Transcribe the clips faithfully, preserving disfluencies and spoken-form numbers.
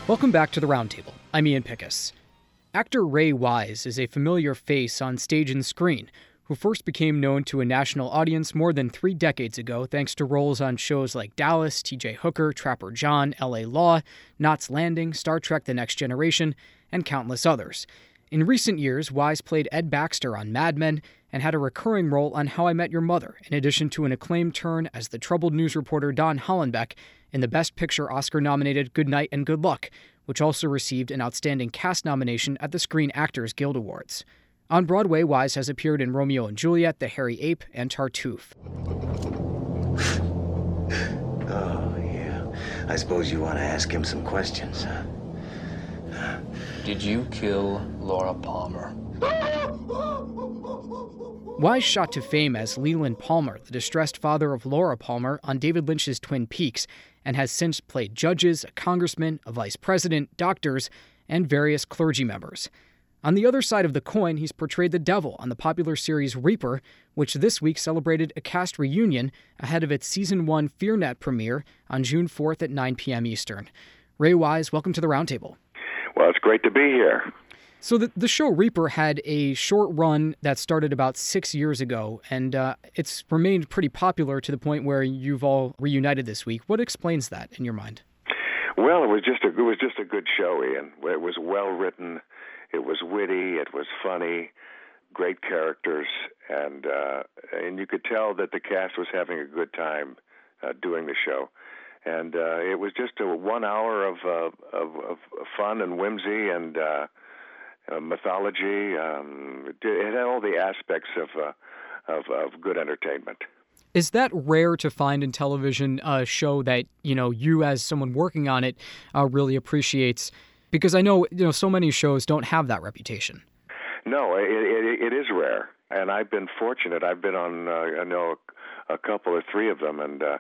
Welcome back to The Roundtable. I'm Ian Pickus. Actor Ray Wise is a familiar face on stage and screen, who first became known to a national audience more than three decades ago thanks to roles on shows like Dallas, T J Hooker, Trapper John, L A Law, Knots Landing, Star Trek The Next Generation, and countless others. In recent years, Wise played Ed Baxter on Mad Men and had a recurring role on How I Met Your Mother, in addition to an acclaimed turn as the troubled news reporter Don Hollenbeck in the Best Picture Oscar-nominated Good Night and Good Luck, which also received an Outstanding Cast nomination at the Screen Actors Guild Awards. On Broadway, Wise has appeared in Romeo and Juliet, The Hairy Ape, and Tartuffe. Oh, yeah. I suppose you want to ask him some questions, huh? Did you kill Laura Palmer? Wise shot to fame as Leland Palmer, the distressed father of Laura Palmer on David Lynch's Twin Peaks, and has since played judges, a congressman, a vice president, doctors, and various clergy members. On the other side of the coin, he's portrayed the devil on the popular series Reaper, which this week celebrated a cast reunion ahead of its Season one FearNet premiere on June fourth at nine p.m. Eastern. Ray Wise, welcome to The Roundtable. Well, it's great to be here. So the, the show Reaper had a short run that started about six years ago, and uh, it's remained pretty popular to the point where you've all reunited this week. What explains that in your mind? Well, it was just a it was just a good show, Ian. It was well written, it was witty, it was funny, great characters, and uh, and you could tell that the cast was having a good time uh, doing the show. And uh, it was just a one hour of uh, of, of fun and whimsy and uh, uh, mythology. Um, it, it had all the aspects of, uh, of of good entertainment. Is that rare to find in television, a show that, you know, you as someone working on it uh, really appreciates? Because I know, you know, so many shows don't have that reputation. No, it, it, it is rare, and I've been fortunate. I've been on, uh, I know, a, a couple or three of them, and uh,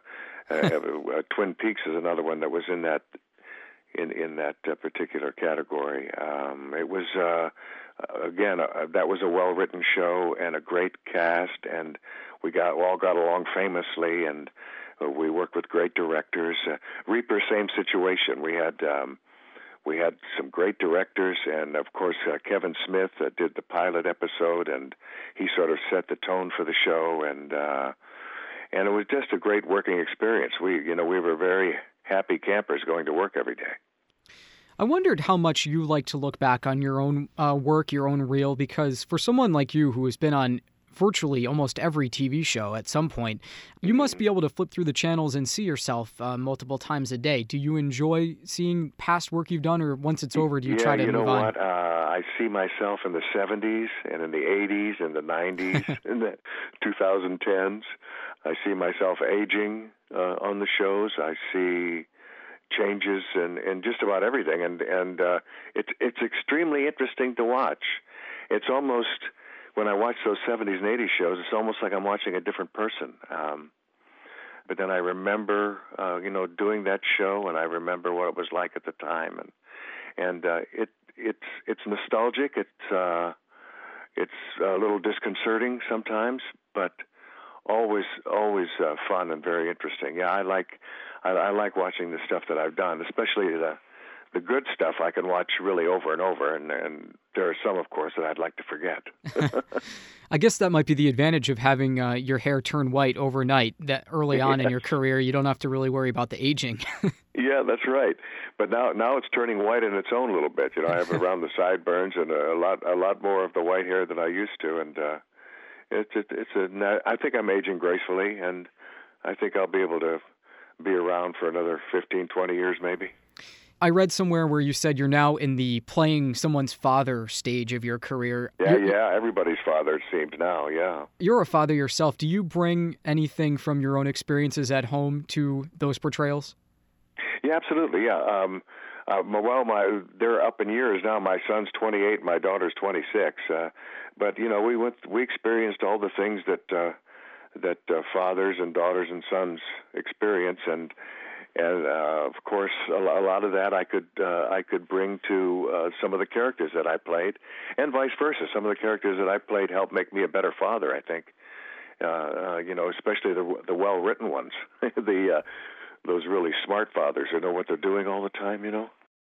uh, Twin Peaks is another one that was in that in in that uh, particular category. Um, it was uh, again uh, that was a well written show and a great cast, and we got all got along famously, and uh, we worked with great directors. Uh, Reaper, same situation. We had. Um, We had some great directors, and of course uh, Kevin Smith uh, did the pilot episode, and he sort of set the tone for the show, and uh, and it was just a great working experience. We, you know, we were very happy campers going to work every day. I wondered how much you like to look back on your own uh, work, your own reel, because for someone like you who has been on virtually almost every T V show at some point, you must be able to flip through the channels and see yourself uh, multiple times a day. Do you enjoy seeing past work you've done, or once it's over, do you yeah, try to you know move on? what? Uh, I see myself in the seventies and in the eighties and the nineties and the twenty tens. I see myself aging uh, on the shows. I see changes in, in just about everything, and and uh, it's it's extremely interesting to watch. It's almost, when I watch those seventies and eighties shows, it's almost like I'm watching a different person. Um, but then I remember, uh, you know, doing that show, and I remember what it was like at the time, and and uh, it it's it's nostalgic. It's uh, it's a little disconcerting sometimes, but always always uh, fun and very interesting. Yeah, I like I, I like watching the stuff that I've done, especially the the good stuff I can watch really over and over, and, and there are some, of course, that I'd like to forget. I guess that might be the advantage of having uh, your hair turn white overnight, that early on yes. in your career, you don't have to really worry about the aging. Yeah, that's right. But now now it's turning white in its own little bit. You know, I have around the sideburns and a lot a lot more of the white hair than I used to, and uh, it's it, it's a. I think I'm aging gracefully, and I think I'll be able to be around for another fifteen, twenty years maybe. I read somewhere where you said you're now in the playing someone's father stage of your career. Yeah, you're, yeah, everybody's father, it seems now, yeah. You're a father yourself. Do you bring anything from your own experiences at home to those portrayals? Yeah, absolutely, yeah. Um, uh, well, my they're up in years now. My son's twenty-eight, my daughter's twenty-six. Uh, but, you know, we went, we experienced all the things that uh, that uh, fathers and daughters and sons experience, and And uh, of course, a lot of that I could uh, I could bring to uh, some of the characters that I played, and vice versa. Some of the characters that I played helped make me a better father, I think. Uh, uh, you know, especially the the well written ones, the uh, those really smart fathers who know what they're doing all the time. You know.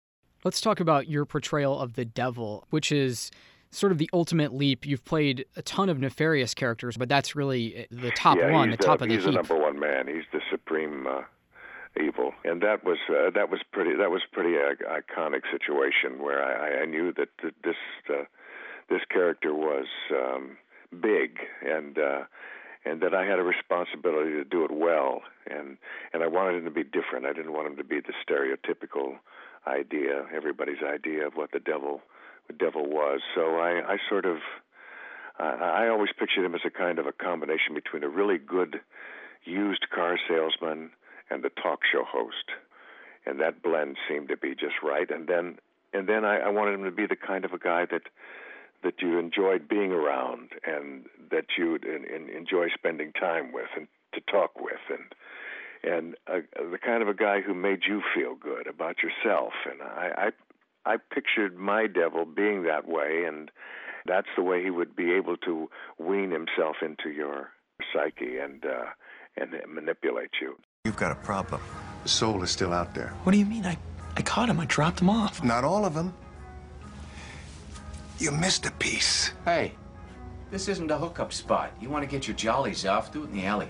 Let's talk about your portrayal of the devil, which is sort of the ultimate leap. You've played a ton of nefarious characters, but that's really the top yeah, one, the, the top of the he's heap. He's the number one man. He's the supreme uh, evil, and that was uh, that was pretty that was pretty uh, iconic situation where I, I knew that this uh, this character was um, big and. Uh, And that I had a responsibility to do it well, and and I wanted him to be different. I didn't want him to be the stereotypical idea, everybody's idea of what the devil, the devil was. So I, I sort of, I, I always pictured him as a kind of a combination between a really good used car salesman and a talk show host, and that blend seemed to be just right. And then and then I, I wanted him to be the kind of a guy that. that you enjoyed being around and that you would in, in enjoy spending time with and to talk with, and and uh, the kind of a guy who made you feel good about yourself. And I, I I pictured my devil being that way, and that's the way he would be able to wean himself into your psyche and uh, and manipulate you. You've got a problem. The soul is still out there. What do you mean? I, I caught him. I dropped him off. Not all of them. You missed a piece. Hey, this isn't a hookup spot. You want to get your jollies off, do it in the alley.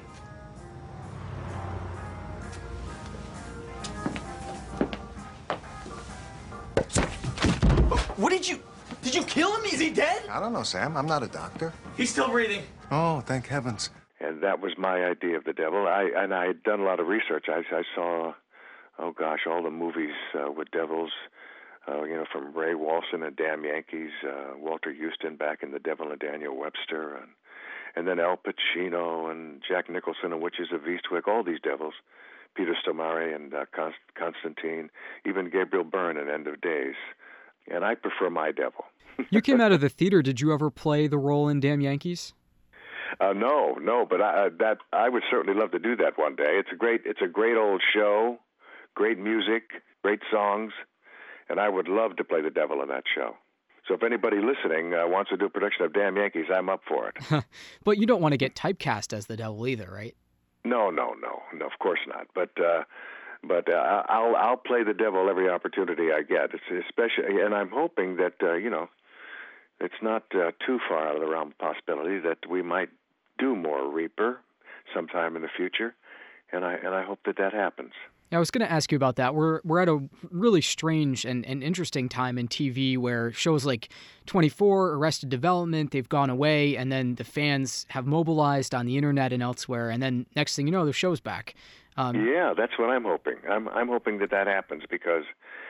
What did you... Did you kill him? Is he dead? I don't know, Sam. I'm not a doctor. He's still breathing. Oh, thank heavens. And that was my idea of the devil. I and I had done a lot of research. I, I saw, oh gosh, all the movies uh, with devils. Uh, you know, from Ray Walston and Damn Yankees, uh, Walter Houston back in The Devil and Daniel Webster, and and then Al Pacino and Jack Nicholson and Witches of Eastwick, all these devils, Peter Stormare and uh, Const- Constantine, even Gabriel Byrne in End of Days. And I prefer my devil. You came out of the theater. Did you ever play the role in Damn Yankees? Uh, no, no, but I, uh, that I would certainly love to do that one day. It's a great, it's a great old show, great music, great songs. And I would love to play the devil in that show. So if anybody listening uh, wants to do a production of Damn Yankees, I'm up for it. But you don't want to get typecast as the devil either, right? No, no, no, no. Of course not. But uh, but uh, I'll I'll play the devil every opportunity I get. It's especially, and I'm hoping that uh, you know, it's not uh, too far out of the realm of possibility that we might do more Reaper sometime in the future, and I and I hope that that happens. I was going to ask you about that. We're we're at a really strange and, and interesting time in T V where shows like twenty-four, Arrested Development, they've gone away, and then the fans have mobilized on the internet and elsewhere, and then next thing you know, the show's back. Um, yeah, that's what I'm hoping. I'm I'm hoping that that happens because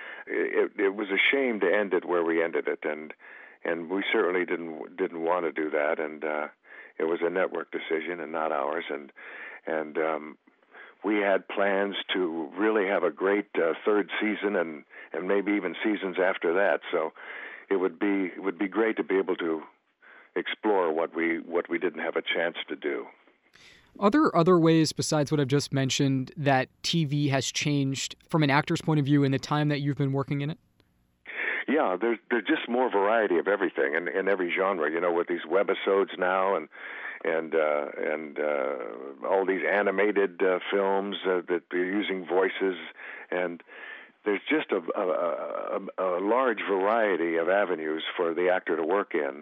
it, it was a shame to end it where we ended it, and and we certainly didn't didn't want to do that, and uh, it was a network decision and not ours, and and. Um, We had plans to really have a great uh, third season and, and maybe even seasons after that. So it would be it would be great to be able to explore what we what we didn't have a chance to do. Are there other ways besides what I've just mentioned that T V has changed from an actor's point of view in the time that you've been working in it? Yeah, there's there's just more variety of everything in, in every genre. You know, with these webisodes now and and uh, and uh, all these animated uh, films uh, that are using voices, and there's just a, a, a, a large variety of avenues for the actor to work in.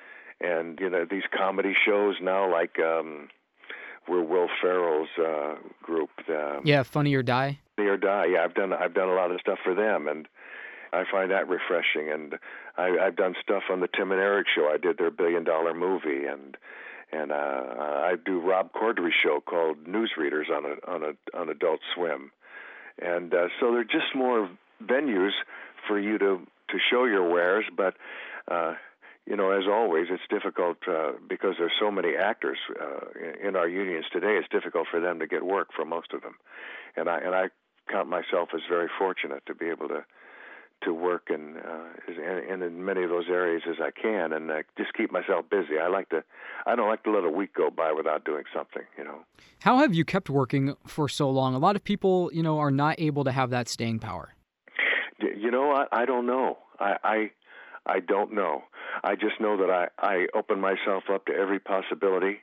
And you know, these comedy shows now, like um, we're Will Ferrell's uh, group. Um, yeah, Funny or Die. Funny or Die. Yeah, I've done I've done a lot of stuff for them, and I find that refreshing. And I, I've done stuff on the Tim and Eric show. I did their billion dollar movie, and and uh, I do Rob Corddry's show called Newsreaders on a on a on Adult Swim. And uh, so there are just more venues for you to to show your wares, but. Uh, You know, as always, it's difficult uh, because there's so many actors uh, in our unions today. It's difficult for them to get work for most of them, and I and I count myself as very fortunate to be able to to work in uh, in, in many of those areas as I can, and uh, just keep myself busy. I like to, I don't like to let a week go by without doing something. You know. How have you kept working for so long? A lot of people, you know, are not able to have that staying power. You know, I, I don't know. I. I I don't know. I just know that I, I open myself up to every possibility,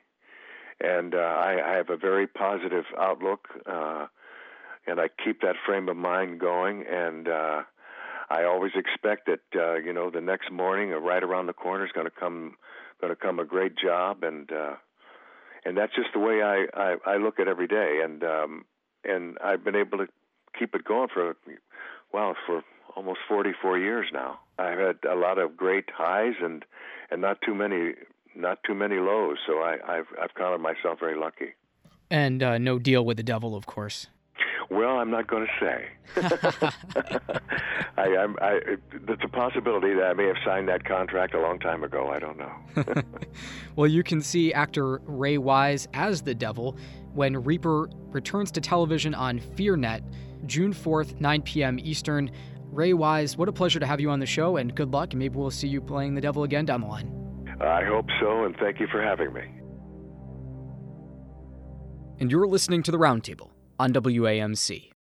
and uh, I, I have a very positive outlook, uh, and I keep that frame of mind going, and uh, I always expect that uh, you know the next morning or right around the corner is going to come going to come a great job, and uh, and that's just the way I, I, I look at every day, and um, and I've been able to keep it going for well for almost forty-four years now. I've had a lot of great highs and and not too many not too many lows, so I, I've I've counted myself very lucky. And uh, no deal with the devil, of course. Well, I'm not going to say. I, I'm, I, it's a possibility that I may have signed that contract a long time ago. I don't know. Well, you can see actor Ray Wise as the devil when Reaper returns to television on FearNet, June fourth, nine p.m. Eastern. Ray Wise, what a pleasure to have you on the show, and good luck, and maybe we'll see you playing the devil again down the line. I hope so, and thank you for having me. And you're listening to The Roundtable on W A M C.